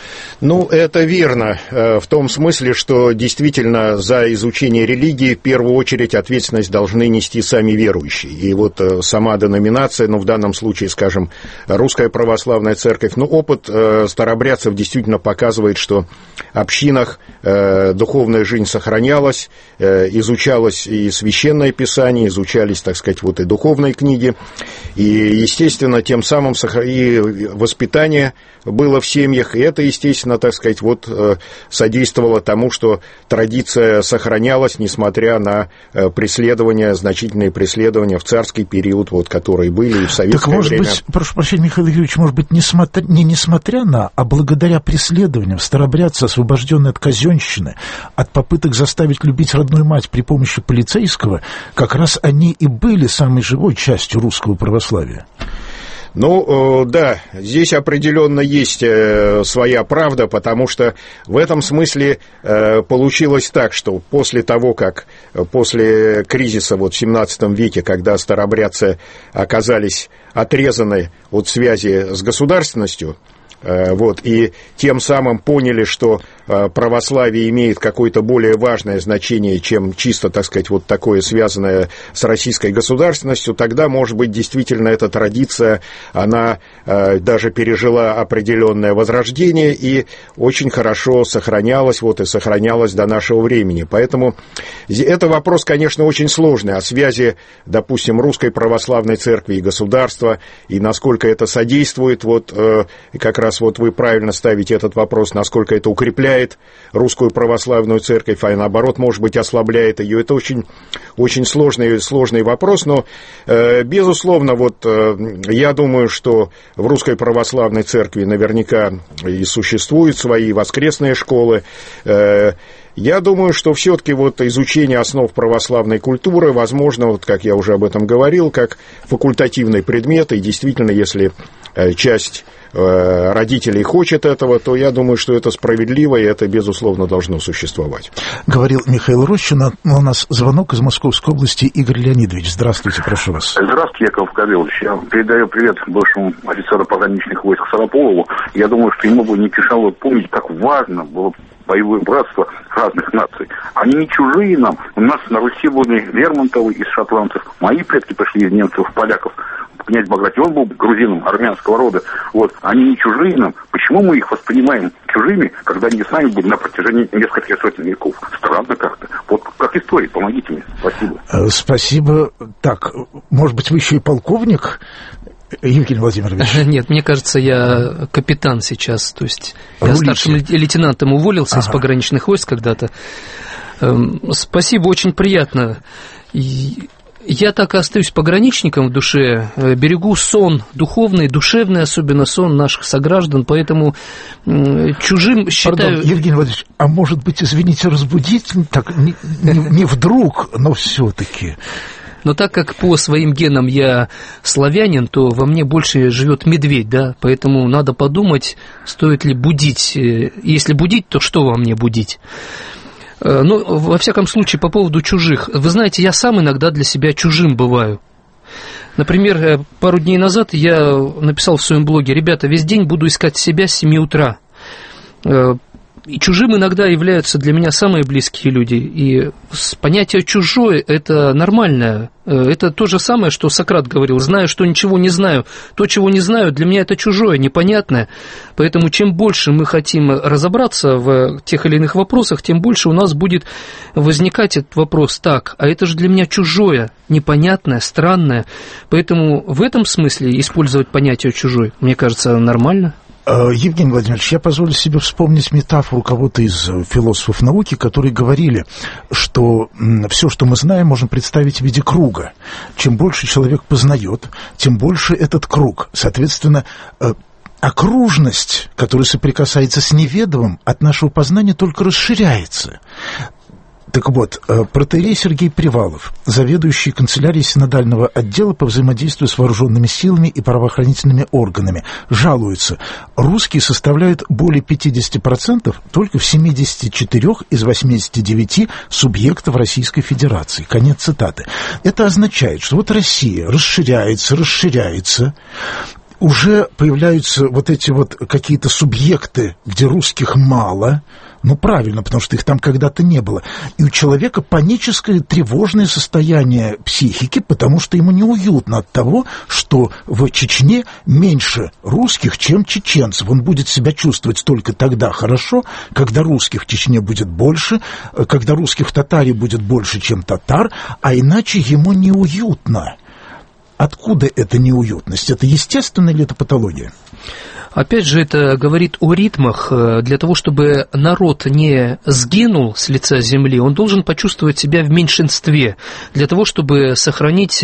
Это верно, в том смысле, что действительно за изучение религии в первую очередь ответственность должны нести сами верующие. И сама деноминация, в данном случае, скажем, Русская Православная Церковь, опыт старобрядцев действительно показывает, что в общинах духовная жизнь сохранялась, изучалось и Священное Писание, изучались, так сказать, и духовные книги, и, естественно, тем самым и воспитание было в семьях, и это, естественно, так сказать, содействовало тому, что традиция сохранялась, несмотря на значительные преследования в царский период, которые были и в советское время. Так, может быть, прошу прощения, Михаил Юрьевич, может быть, несмотря на, а благодаря преследованиям старобрядцы, освобожденные от казенщины, от попыток заставить любить родную мать при помощи полицейского, как раз они и были самой живой частью русского православия. Да, здесь определенно есть своя правда, потому что в этом смысле получилось так, что после кризиса в 17 веке, когда старобрядцы оказались отрезаны от связи с государственностью, и тем самым поняли, что православие имеет какое-то более важное значение, чем чисто, так сказать, такое связанное с российской государственностью, тогда, может быть, действительно эта традиция, она даже пережила определенное возрождение и очень хорошо сохранялась, и сохранялась до нашего времени. Поэтому это вопрос, конечно, очень сложный, о связи, допустим, Русской Православной Церкви и государства, и насколько это содействует, как раз вы правильно ставите этот вопрос, насколько это укрепляет Русскую Православную Церковь, а наоборот, может быть, ослабляет ее. Это очень, очень сложный вопрос, но, безусловно, я думаю, что в Русской Православной Церкви наверняка и существуют свои воскресные школы. Я думаю, что все-таки изучение основ православной культуры возможно, как я уже об этом говорил, как факультативный предмет, и действительно, если часть родителей хочет этого, то я думаю, что это справедливо, и это, безусловно, должно существовать. Говорил Михаил Рощин. У нас звонок из Московской области. Игорь Леонидович, здравствуйте, прошу вас. Здравствуйте, Яков Гаврилович. Я передаю привет бывшему офицеру пограничных войск Сарапову. Я думаю, что ему бы не мешало помнить, как важно было боевое братство разных наций. Они не чужие нам. У нас на Руси были Лермонтовы из шотландцев. Мои предки пришли из немцев, поляков. Князь Багратий, он был грузином армянского рода. Они не чужие нам. Почему мы их воспринимаем чужими, когда они с нами были на протяжении нескольких сотен веков? Странно как-то. Как история, помогите мне. Спасибо. Спасибо. Так, может быть, вы еще и полковник? Евгений Владимирович. Нет, мне кажется, я капитан сейчас, то есть я старшим лейтенантом уволился из пограничных войск когда-то. Спасибо, очень приятно. Я так и остаюсь пограничником в душе, берегу сон духовный, душевный, особенно сон наших сограждан, поэтому чужим считаю... Пардон, Евгений Владимирович, а может быть, извините, разбудить? Так, не вдруг, но все-таки... Но так как по своим генам я славянин, то во мне больше живет медведь, да, поэтому надо подумать, стоит ли будить. Если будить, то что во мне будить? Ну, во всяком случае, по поводу чужих. Вы знаете, я сам иногда для себя чужим бываю. Например, пару дней назад я написал в своем блоге: ребята, весь день буду искать себя с 7 утра. И чужим иногда являются для меня самые близкие люди. И понятие «чужой» – это нормально. Это то же самое, что Сократ говорил: знаю, что ничего не знаю. То, чего не знаю, для меня это чужое, непонятное. Поэтому чем больше мы хотим разобраться в тех или иных вопросах, тем больше у нас будет возникать этот вопрос: так, а это же для меня чужое, непонятное, странное. Поэтому в этом смысле использовать понятие «чужой», мне кажется, нормально. Евгений Владимирович, я позволю себе вспомнить метафору кого-то из философов науки, которые говорили, что все, что мы знаем, можно представить в виде круга. Чем больше человек познает, тем больше этот круг. Соответственно, окружность, которая соприкасается с неведомым, от нашего познания только расширяется. Так вот, протоиерей Сергей Привалов, заведующий канцелярией синодального отдела по взаимодействию с вооруженными силами и правоохранительными органами, жалуется: русские составляют более 50% только в 74 из 89 субъектов Российской Федерации. Конец цитаты. Это означает, что вот Россия расширяется, уже появляются вот эти вот какие-то субъекты, где русских мало. Ну, правильно, потому что их там когда-то не было. И у человека паническое, тревожное состояние психики, потому что ему неуютно от того, что в Чечне меньше русских, чем чеченцев. Он будет себя чувствовать только тогда хорошо, когда русских в Чечне будет больше, когда русских в Татаре будет больше, чем татар, а иначе ему неуютно. Откуда эта неуютность? Это естественно или это патология? Опять же, это говорит о ритмах. Для того, чтобы народ не сгинул с лица земли, он должен почувствовать себя в меньшинстве, для того, чтобы сохранить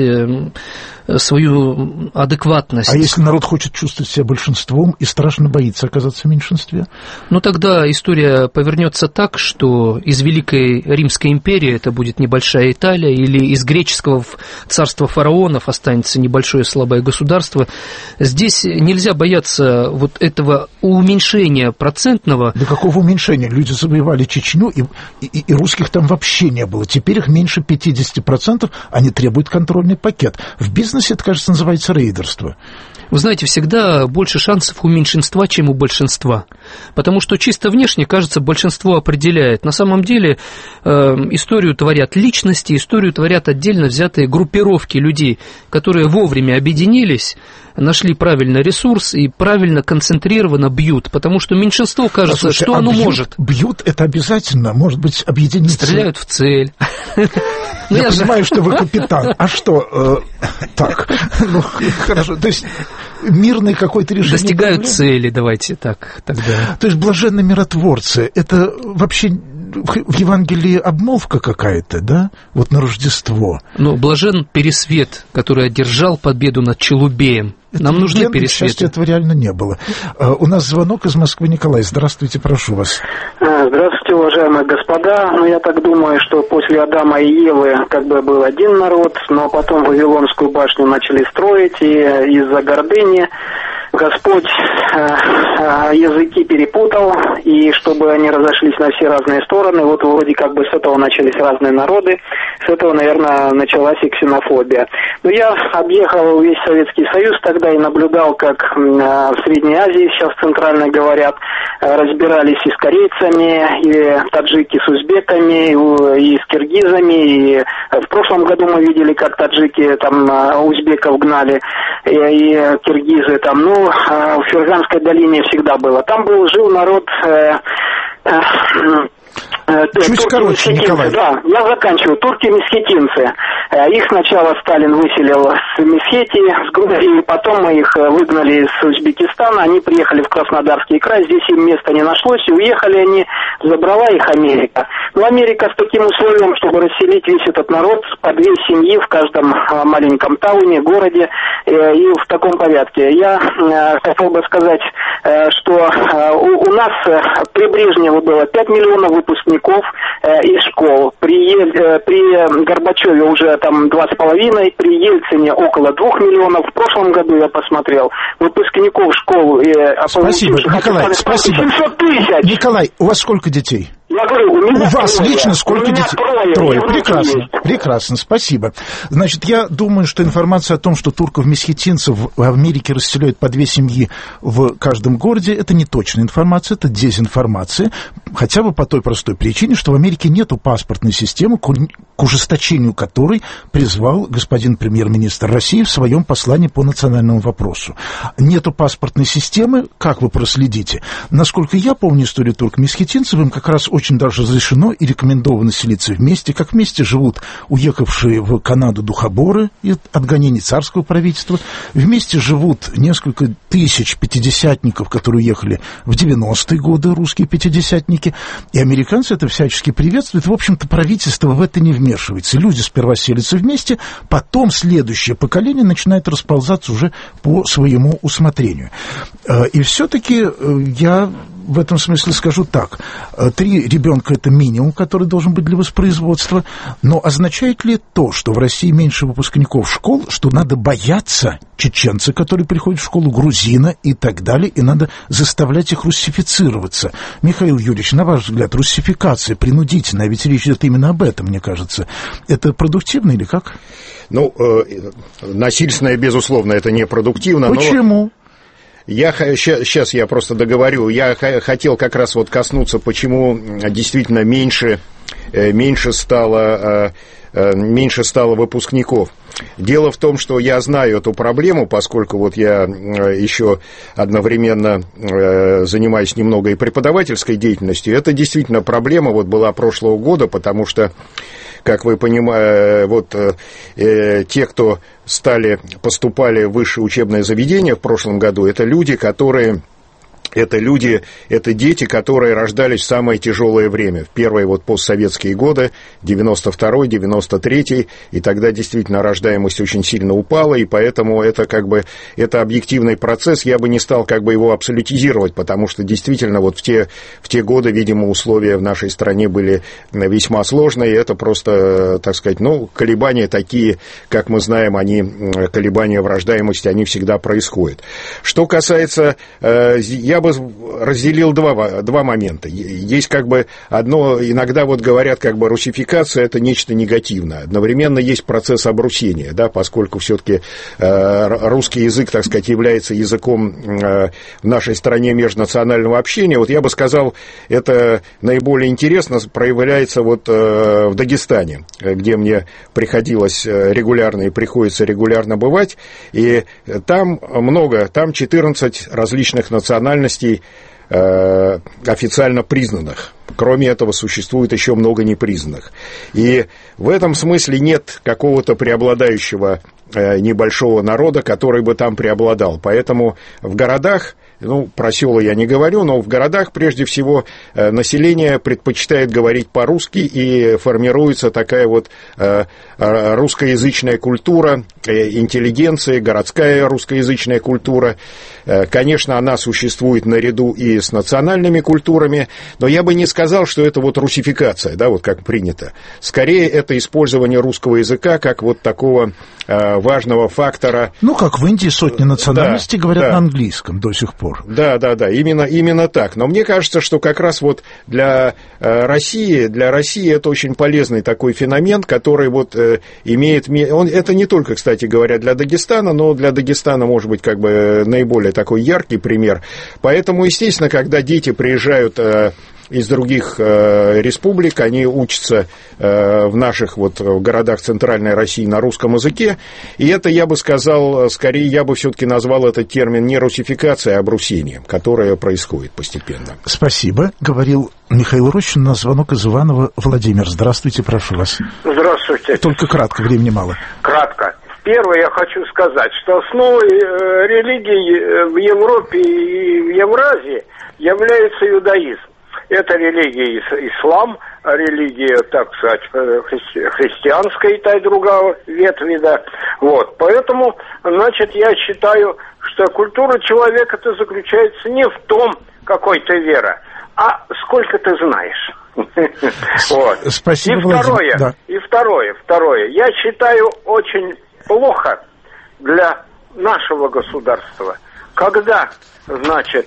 свою адекватность. А если народ хочет чувствовать себя большинством и страшно боится оказаться в меньшинстве? Ну, тогда история повернется так, что из Великой Римской империи это будет небольшая Италия, или из греческого царства фараонов останется небольшое слабое государство. Здесь нельзя бояться вот этого уменьшения процентного. Да какого уменьшения? Люди завоевали Чечню, и русских там вообще не было. Теперь их меньше 50%, они требуют контрольный пакет. В бизнесе это, кажется, называется рейдерство. Вы знаете, всегда больше шансов у меньшинства, чем у большинства. Потому что чисто внешне, кажется, большинство определяет. На самом деле историю творят личности, историю творят отдельно взятые группировки людей, которые вовремя объединились, нашли правильный ресурс и правильно концентрированно бьют. Потому что меньшинство кажется, что оно может. Бьют это обязательно, может быть, объединиться. Стреляют в цель. Я понимаю, что вы капитан. А что? Так, ну, хорошо. То есть мирный какой-то режим. Достигают цели, давайте так тогда. То есть блаженные миротворцы, это вообще в Евангелии обмолвка какая-то, да? Вот на Рождество. Ну, блажен Пересвет, который одержал победу над Челубеем. Нам нужны пересветы. К счастью, этого реально не было. У нас звонок из Москвы. Николай, здравствуйте, прошу вас. Здравствуйте, уважаемые господа. Ну, я так думаю, что после Адама и Евы как бы был один народ, но потом Вавилонскую башню начали строить, и из-за гордыни Господь языки перепутал, и чтобы они разошлись на все разные стороны, вот вроде как бы с этого начались разные народы, с этого, наверное, началась и ксенофобия. Но я объехал весь Советский Союз тогда и наблюдал, как в Средней Азии, сейчас центрально говорят, разбирались и с корейцами, и таджики с узбеками, и с киргизами, и в прошлом году мы видели, как таджики там узбеков гнали, и киргизы там, ну, в Ферганской долине всегда было. Там жил народ... Чуть короче, Николай. Да, я заканчиваю. Турки-месхетинцы. Их сначала Сталин выселил с Месхетии, с Грузии, потом мы их выгнали из Узбекистана, они приехали в Краснодарский край, здесь им места не нашлось, и уехали они, забрала их Америка. Но Америка с таким условием, чтобы расселить весь этот народ по 2 семьи в каждом маленьком тауне, городе, и в таком порядке. Я хотел бы сказать, что у нас при Брежневе было 5 миллионов выпускников из школ, при Горбачеве уже там 2,5, при Ельцине около 2 миллионов. В прошлом году я посмотрел выпускников школ. Спасибо, Николай, спасибо. 700 тысяч. Николай, у вас сколько детей? Я говорю, у вас трое. лично сколько детей? Трое. Прекрасно. Прекрасно, спасибо. Значит, я думаю, что информация о том, что турков-месхетинцев в Америке расселяют по 2 семьи в каждом городе, это не точная информация, это дезинформация, хотя бы по той простой причине, что в Америке нету паспортной системы, к ужесточению которой призвал господин премьер-министр России в своем послании по национальному вопросу. Нету паспортной системы, как вы проследите? Насколько я помню историю турк-месхетинцев, им как раз очень даже разрешено и рекомендовано селиться вместе, как вместе живут уехавшие в Канаду духоборы от гонений царского правительства, вместе живут несколько тысяч пятидесятников, которые уехали в 90-е годы, русские пятидесятники, и американцы это всячески приветствуют. В общем-то, правительство в это не вмешивается. Люди сперва селятся вместе, потом следующее поколение начинает расползаться уже по своему усмотрению. И все-таки я в этом смысле скажу так. 3 ребенка – это минимум, который должен быть для воспроизводства. Но означает ли то, что в России меньше выпускников школ, что надо бояться чеченца, который приходит в школу, грузина и так далее, и надо заставлять их руссифицироваться? Михаил Юрьевич, на ваш взгляд, руссификация принудительная, ведь речь идет именно об этом, мне кажется. Это продуктивно или как? Ну, насильственное, безусловно, это непродуктивно. Почему? Сейчас я просто договорю. Я хотел как раз вот коснуться, почему действительно меньше стало выпускников. Дело в том, что я знаю эту проблему, поскольку вот я еще одновременно занимаюсь немного и преподавательской деятельностью. Это действительно проблема вот была прошлого года, потому что, как вы понимаете, вот те, кто поступали в высшее учебное заведение в прошлом году, это дети, которые рождались в самое тяжелое время, в первые вот постсоветские годы, 92-й, 93-й, и тогда действительно рождаемость очень сильно упала, и поэтому это это объективный процесс, я бы не стал его абсолютизировать, потому что действительно вот в те годы, видимо, условия в нашей стране были весьма сложные, и это просто, так сказать, колебания такие, как мы знаем, колебания в рождаемости, они всегда происходят. Что касается, я бы разделил два момента. Есть одно, иногда вот говорят, руссификация – это нечто негативное. Одновременно есть процесс обрусения, да, поскольку все-таки русский язык, так сказать, является языком в нашей стране межнационального общения. Вот я бы сказал, это наиболее интересно проявляется вот в Дагестане, где мне приходилось регулярно и приходится регулярно бывать, и там 14 различных национальностей официально признанных. Кроме этого, существует еще много непризнанных. И в этом смысле нет какого-то преобладающего небольшого народа, который бы там преобладал. Поэтому в городах, про села я не говорю, но в городах, прежде всего, население предпочитает говорить по-русски, и формируется такая вот русскоязычная культура, интеллигенция, городская русскоязычная культура. Конечно, она существует наряду и с национальными культурами, но я бы не сказал, что это вот руссификация, да, вот как принято. Скорее, это использование русского языка как вот такого важного фактора. Как в Индии сотни национальностей говорят на английском до сих пор. Да, именно так. Но мне кажется, что как раз вот для России это очень полезный такой феномен, который вот имеет... Это не только, кстати говоря, для Дагестана, но для Дагестана, может быть, наиболее такой яркий пример. Поэтому, естественно, когда дети приезжают из других республик, они учатся в наших вот городах Центральной России на русском языке, и это, я бы сказал, скорее я бы все-таки назвал этот термин не русификацией, а обрусением, которое происходит постепенно. Спасибо, говорил Михаил Рощин. На звонок из Иваново. Владимир, здравствуйте, прошу вас. Здравствуйте. Только кратко, времени мало. Кратко. Первое, я хочу сказать, что основой религии в Европе и в Евразии является иудаизм. Это религия ислам, религия, так сказать, христианская и та и другая ветви, да. Вот. Поэтому, значит, я считаю, что культура человека-то заключается не в том, какой ты вера, а сколько ты знаешь. Вот. Спасибо, и второе. Я считаю очень плохо для нашего государства, когда, значит,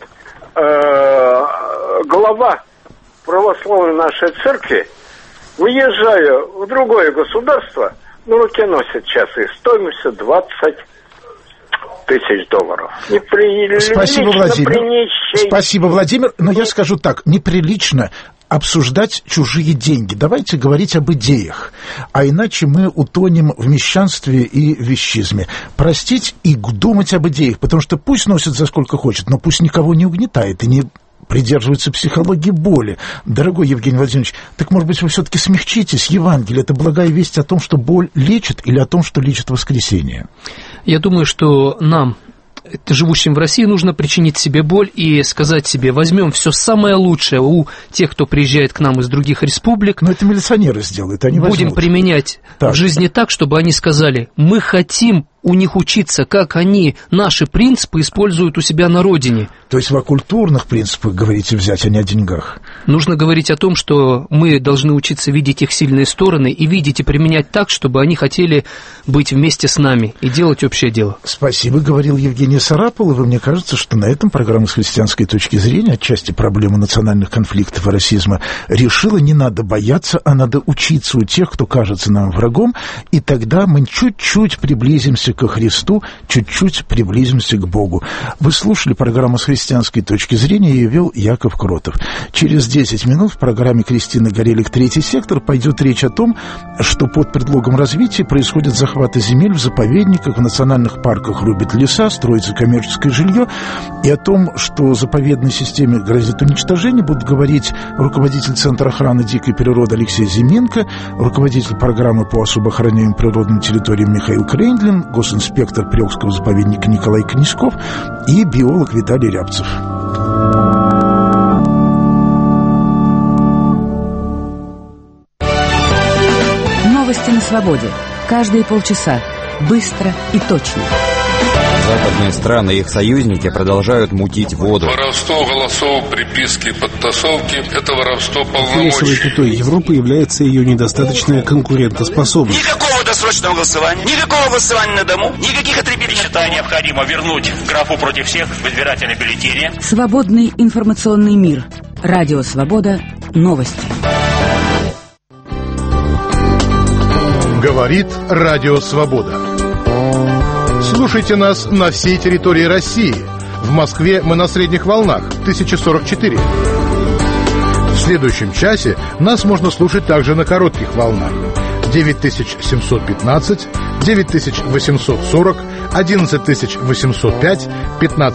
глава православной нашей церкви, выезжая в другое государство, на руке носит часы стоимостью $20 тысяч. Спасибо, Владимир. Спасибо, Владимир. Но я скажу так, неприлично обсуждать чужие деньги. Давайте говорить об идеях. А иначе мы утонем в мещанстве и вещизме. Простить и думать об идеях, потому что пусть носит за сколько хочет, но пусть никого не угнетает и не придерживается психологии боли. Дорогой Евгений Владимирович, так, может быть, вы все-таки смягчитесь? Евангелие — это благая весть о том, что боль лечит, или о том, что лечит воскресение? Я думаю, что нам, живущим в России, нужно причинить себе боль и сказать себе: возьмем все самое лучшее у тех, кто приезжает к нам из других республик. Но это милиционеры сделают, они возьмут. Будем применять в жизни так, чтобы они сказали: мы хотим у них учиться, как они наши принципы используют у себя на родине. То есть вы о культурных принципах говорите взять, а не о деньгах? Нужно говорить о том, что мы должны учиться видеть их сильные стороны и видеть и применять так, чтобы они хотели быть вместе с нами и делать общее дело. Спасибо, говорил Евгений Сарапул. И мне кажется, что на этом программа с христианской точки зрения отчасти проблему национальных конфликтов и расизма решила. Не надо бояться, а надо учиться у тех, кто кажется нам врагом, и тогда мы чуть-чуть приблизимся ко Христу, чуть-чуть приблизимся к Богу. Вы слушали программу с христианской точки зрения, ее вел Яков Кротов. Через 10 минут в программе Кристины Горелик «Третий сектор» пойдет речь о том, что под предлогом развития происходят захваты земель в заповедниках, в национальных парках рубят леса, строится коммерческое жилье, и о том, что заповедной системе грозит уничтожение, будут говорить руководитель Центра охраны дикой природы Алексей Зименко, руководитель программы по особо охраняемым природным территориям Михаил Крейндлин, госинспектор Приокского заповедника Николай Князьков и биолог Виталий Рябцев. Новости на свободе. Каждые полчаса. Быстро и точно. Западные страны и их союзники продолжают мутить воду. Воровство голосов, приписки, подтасовки – это воровство полномочий. Весовой пятой Европы является ее недостаточная конкурентоспособность. Никакого досрочного голосования, никакого голосования на дому, никаких отребителей. Считаю необходимо вернуть графу против всех в избирательной бюллетене. Свободный информационный мир. Радио «Свобода». Новости. Говорит Радио «Свобода». Слушайте нас на всей территории России. В Москве мы на средних волнах 1044. В следующем часе нас можно слушать также на коротких волнах 9715, 9840, 11805,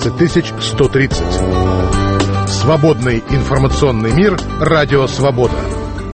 15130. Свободный информационный мир. Радио «Свобода».